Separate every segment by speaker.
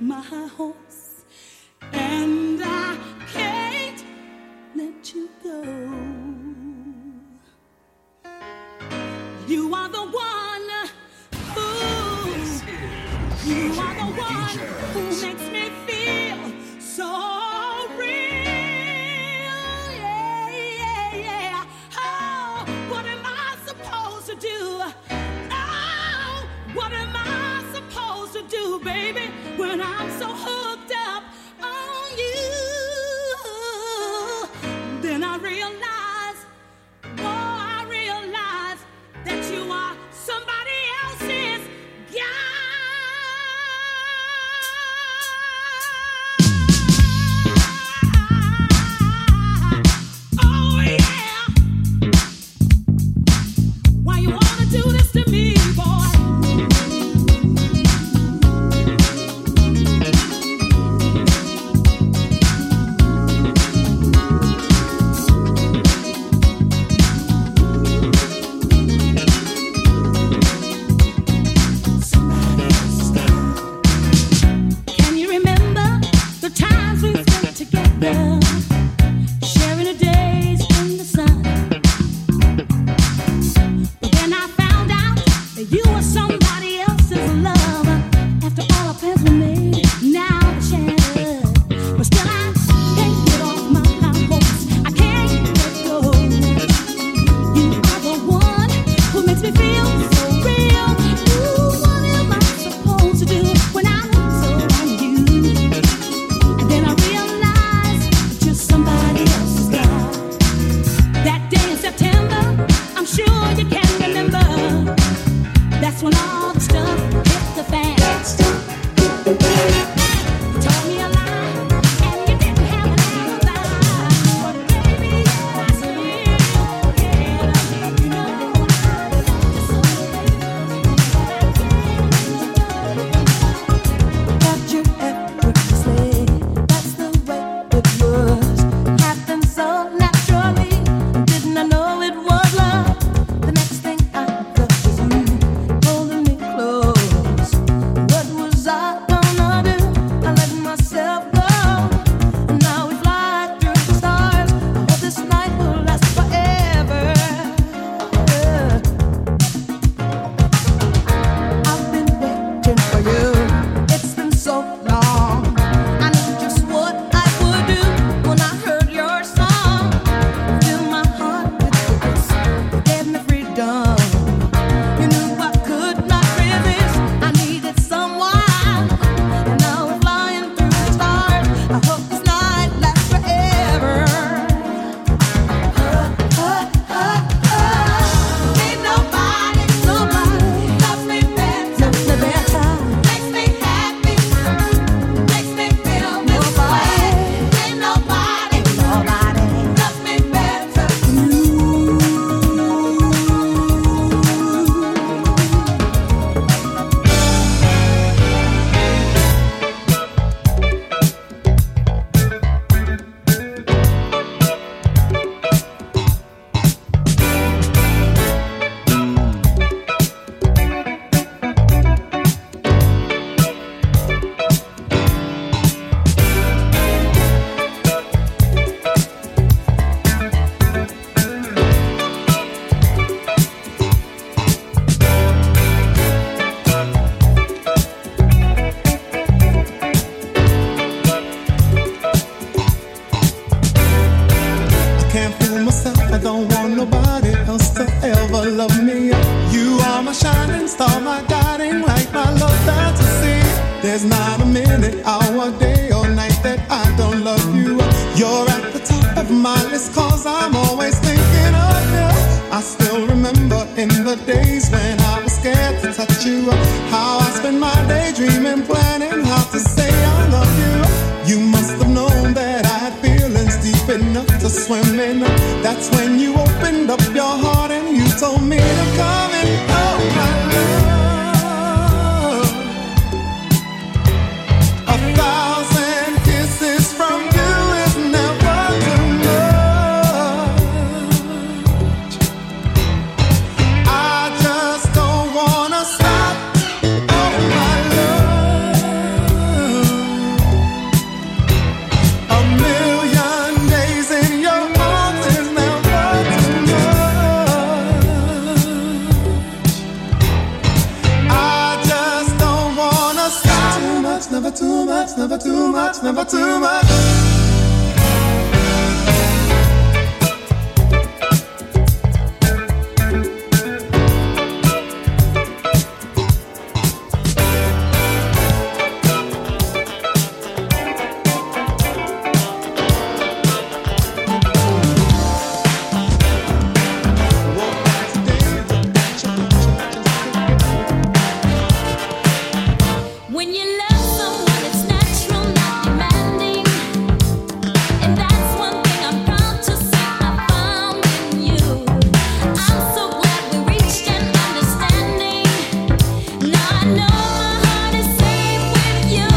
Speaker 1: my horse, and I can't let you go. You are the one who, you are the one who makes me feel so real. Yeah, yeah, yeah. Oh, what am I supposed to do? Oh, what am I supposed to do, baby, when I'm so hooked up on you? Then I realize, oh, I realize that you are somebody else's guy. Oh, yeah. Why you wanna do this to me, boy? Can you remember the times we spent together, sharing the days in the sun? But then I found out that you were somebody else's lover. After all our plans were made, now they're shattered. But still I can't get off my high horse. I can't let go. You are the one who makes me feel so real. Ooh, what am I supposed to do when I'm so on you? And then I realize that you're somebody else's guy. That day in September, I'm sure you can remember. That's when all the stuff hit the fan. You told me a lie, and you didn't have an alibi. But baby, I still care. You know I love you so,
Speaker 2: Got you effortlessly. That's the way it was. Happened so naturally. Didn't I know it was love? The next thing I felt was you holding me close. What was I gonna do? I let myself go, and now we fly through the stars. I hope this night will last forever. I've been waiting for you. It's been so long. I knew just what I would do when I heard your song. Fill my heart with this. You gave me freedom. You knew I could not resist. I needed someone, and now we're flying through the stars. I hope this night lasts forever. Ain't nobody loves me better. Makes me happy, makes me feel this way. Ain't nobody loves me better.
Speaker 3: I can't fool myself, I don't want nobody else to ever love me. You are my shining star, my guiding light, my love fantasy. There's not a minute, hour, day or night that I don't love you. You're at the top of my list, cause I'm always thinking of you. I still remember in the days when I was scared to touch you, how I spent my day dreaming, planning how to say I love you. You must have known that I had feelings deep enough to swim in. That's when you opened up your heart and you told me to come in. Oh, my love. 1,000 kisses from you is never too much. I just don't wanna stop. Oh, my love. much, never too much, never too much.
Speaker 1: When you love someone, it's natural, not demanding. And that's one thing I'm proud to say I found in you. I'm so glad we reached an understanding. Now I know my heart is safe with you.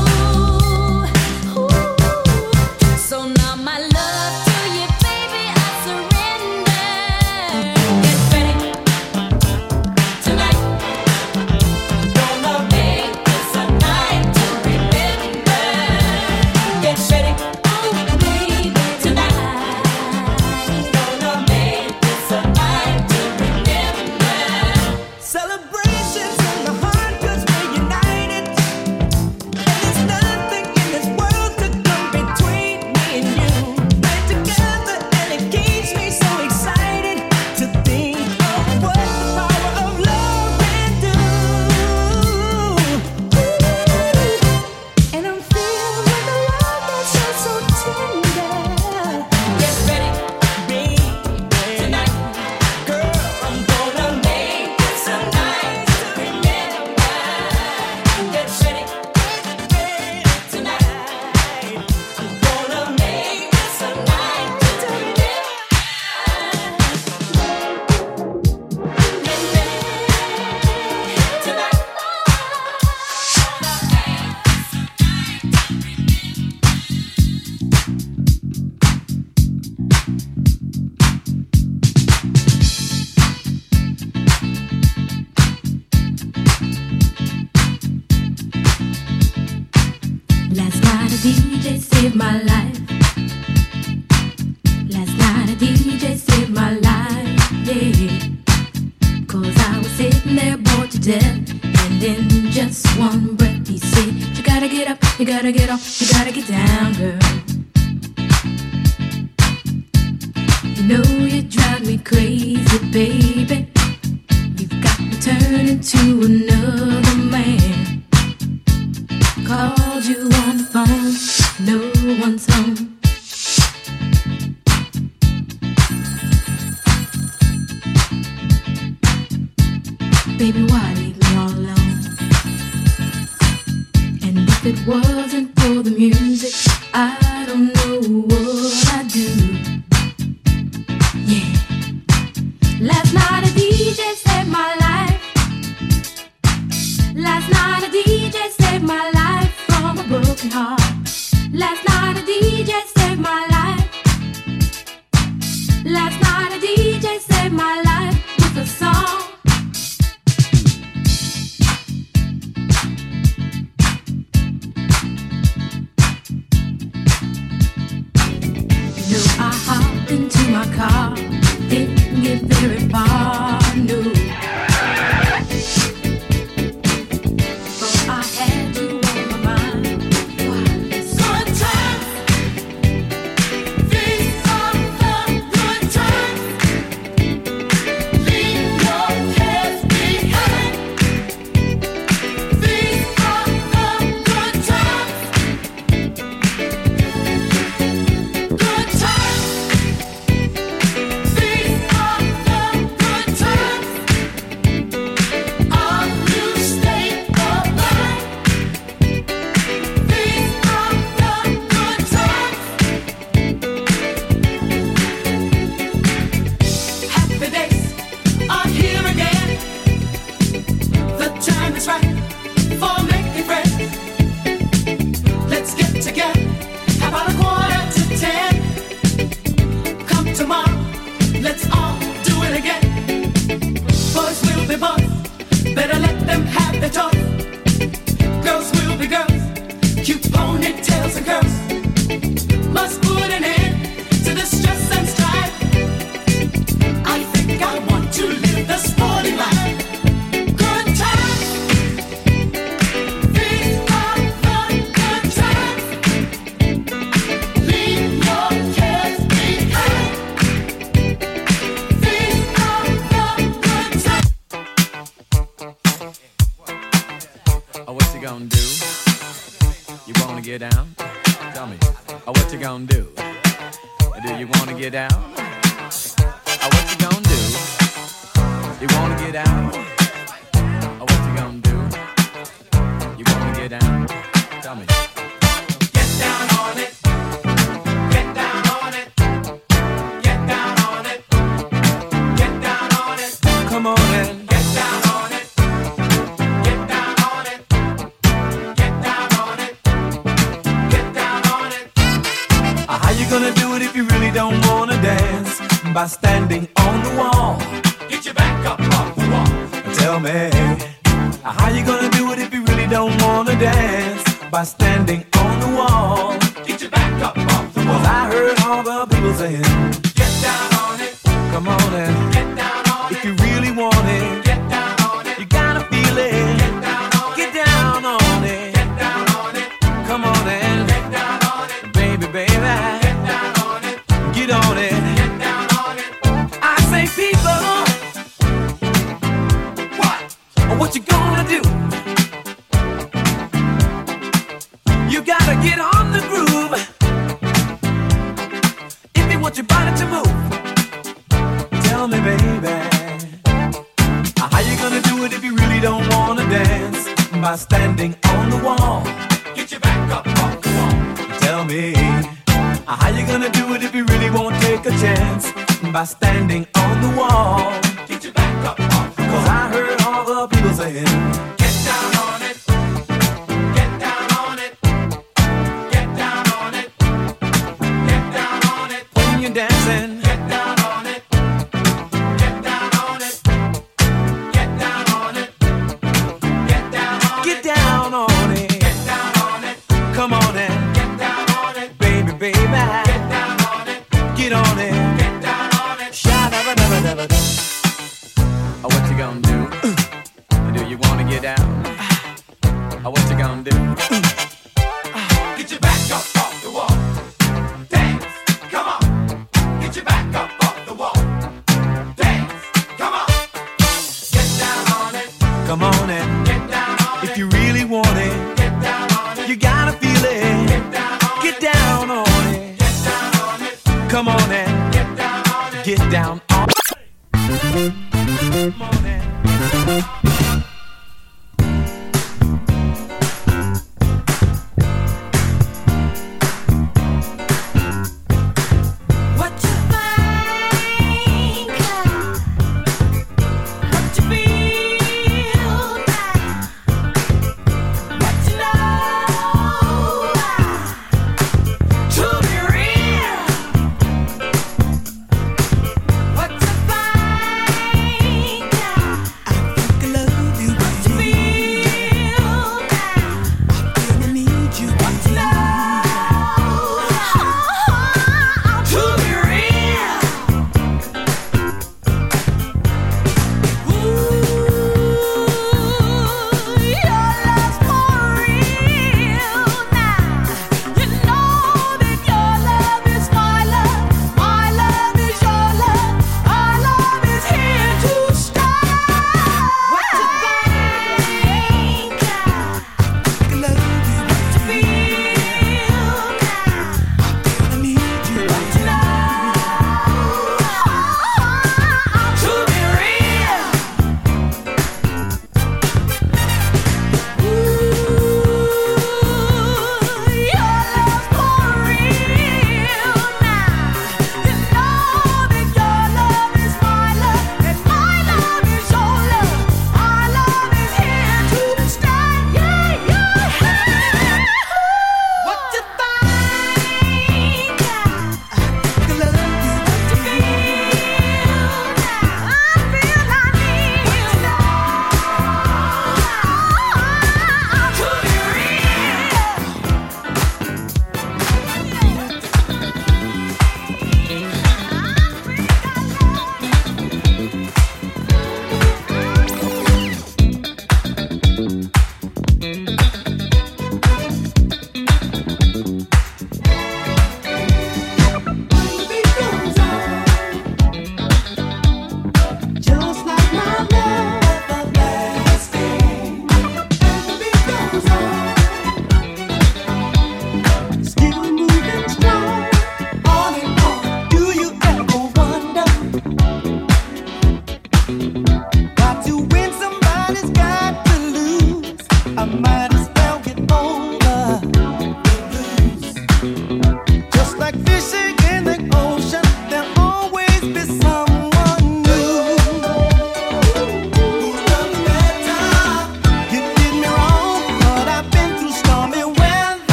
Speaker 1: Ooh. So now my love to you, baby, I surrender. Get ready tonight. Gonna make this a night to remember. Get ready, oh baby, tonight. Gonna make this a night to remember.
Speaker 2: Celebrations in the heart 'cause we're united. And there's nothing in this world to come between me and you. We're together and it keeps me so excited to think of what the power of love can do. And I'm filled with the love that's so tender.
Speaker 1: Get ready
Speaker 2: Baby,
Speaker 1: tonight.
Speaker 2: girl, I'm gonna
Speaker 1: Make this a night to remember. Get ready tonight. Gonna make this a night to remember. Get ready tonight.
Speaker 4: Last night a DJ saved my life. Last night a DJ saved my life, yeah. 'Cause I was sitting there bored to death. And in just one breath he said, you gotta get up, you gotta get off, you gotta get down, girl. You know you drive me crazy, baby. You've got me turning to another man. Called you on the phone, no one's home. Baby, why leave me all alone? And if it wasn't for the music, I don't know what I'd do. Yeah. Last night a DJ saved my life. Last night a DJ saved my life from a broken heart. Last night a DJ saved my life. Last night a DJ saved my life with a song. You know I hopped into my car, didn't get very far, no. But I had you on my mind.
Speaker 1: Good times, these are the good times. Leave your cares behind. These are the good times. Good times. These are the good times. Our new state of mind. These are the good times. Happy days are here again. The time is right for making friends. Let's get together. How about a 9:45? Come tomorrow, let's all do it again. Boys will be boys, better let them have their toys. Girls will be girls, cute ponytails and curls. Must put an end to the stress and strife. I think I want to live the sporty life. Good times, these are the good
Speaker 5: get down? What you gonna do? You wanna get down? What you gonna do? You wanna get down? Tell me. Get down on it. Get down on it. Get down on it. Get down on it. Come on and get down on it. Get down on it. Get down on it. Get down on it. How you gonna do it if you really don't wanna dance? By standing on the wall. Get your back up off the wall. Tell me, how you gonna do it if you really don't wanna dance? By standing on the wall. Get your back up off the wall. 'Cause I heard all the people saying, get down on it. Come on and get down on it. If you really want it, get down on it. You gotta feel it. Get down on it. Get down on it. Get down on it. Come on and get down on it. Baby, baby. Get down on it. Get on it. People, what you gonna do? You gotta get on the groove if you want your body to move. Tell me, baby, how you gonna do it if you really don't wanna dance? By standing on the wall. Get your back up off the wall. Tell me, how you gonna do it if you really won't take a chance? By standing on the wall. Get your back up off the wall. 'Cause I heard all the people saying, get down on it. Get down on it. Get down on it. Get down on it. When you're dancing, get down on it. Get down on it. Get down on it. Get down on it. Get down on it. Get down on it. Come on and get down on it. Baby, baby. Get down on it. Get on it. What you gonna do? Do you wanna get down? What you gonna do? Get your back up off the wall. Dance, come on. Get your back up off the wall. Dance, come on. Get down on it. Come on and get down on it. If you really want it, get down on it. You gotta feel it. Get down on it. Get down on it. Get down on it. Come on and get down on it. Get down on it.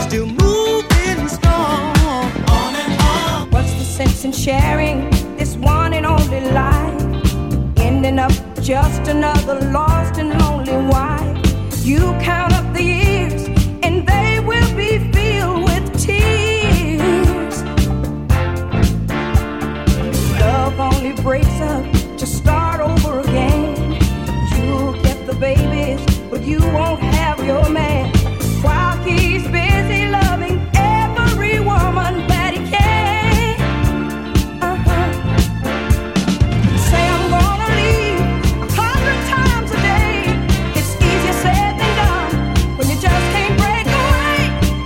Speaker 2: still moving strong. On and on.
Speaker 6: What's the sense in sharing this one and only life? Ending up just another lost and lonely wife. You count up the years and they will be filled with tears. Love only breaks up to start over again. You'll get the babies, but you won't have your man. While he's busy loving every woman that he can. Say I'm gonna leave 100 times a day. It's easier said than done when you just can't break away.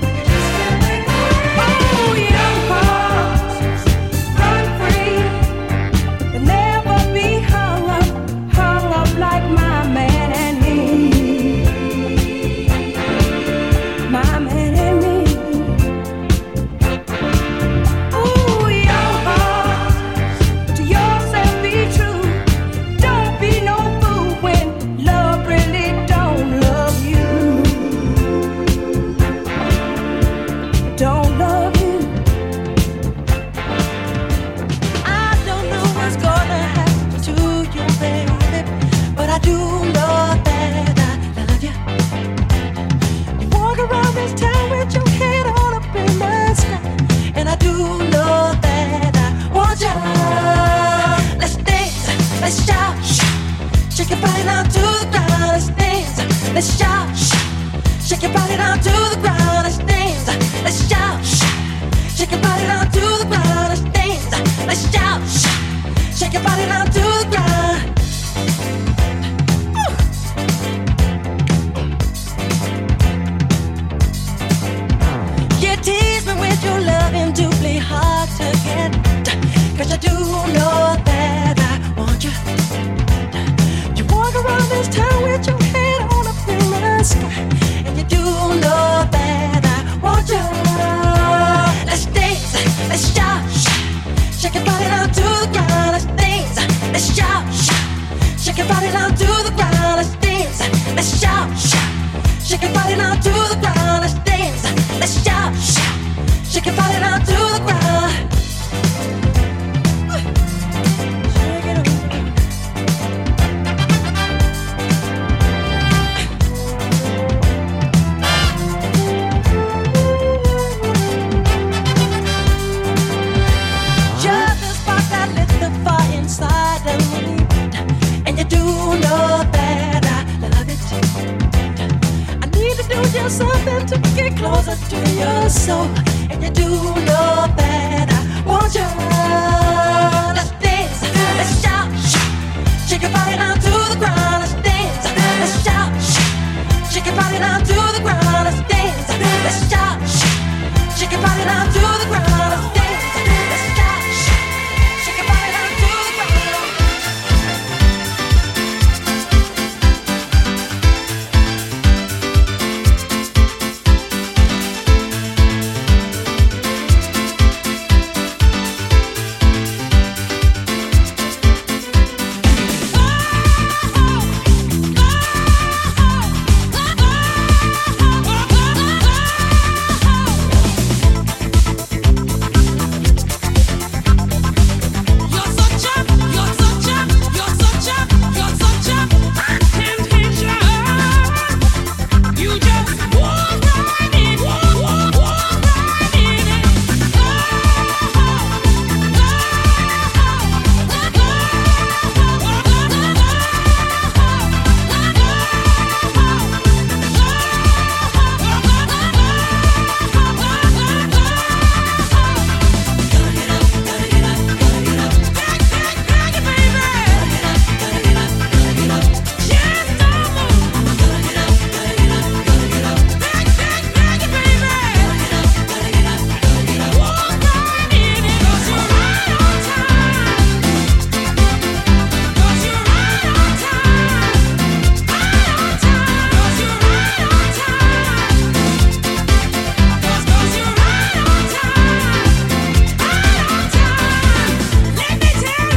Speaker 6: Oh, young hearts, run free. You'll never be hung up like my man and me. My man and me. Ooh, young hearts, to yourself be true. Don't be no fool when love really don't love you. Don't love you.
Speaker 2: I don't know what's gonna happen to you, baby, but I do know that I love you. You walk around this town with your head all up in the sky, and I do know that I want you. Let's dance, let's shout, shake your body down to the ground. Let's dance, let's shout, shake your body down to the ground. Let's dance, let's shout, shake your body down to the ground. Let's dance, let's shout, shake your body down to the ground. You tease me with your loving, doubly hard to get. 'Cause I do know that I want you. You walk around this town with your head on up in the sky, and you do know that I want you. Let's dance, let's shout, shake your body down to the ground. Let's dance, let's shout, shake your body down to the ground. Let's dance, let's shout, shake your body down to the ground. Let's dance, let's shout, shake your body down to the ground. Shake it up. Just the spark that lit the fire inside of me, and you do know that I love it. I need to do just something to get closer to your soul, and you do know that I want you. Let's dance, let's shout, shake your body down to the ground. Let's dance, let's shout, shake your body down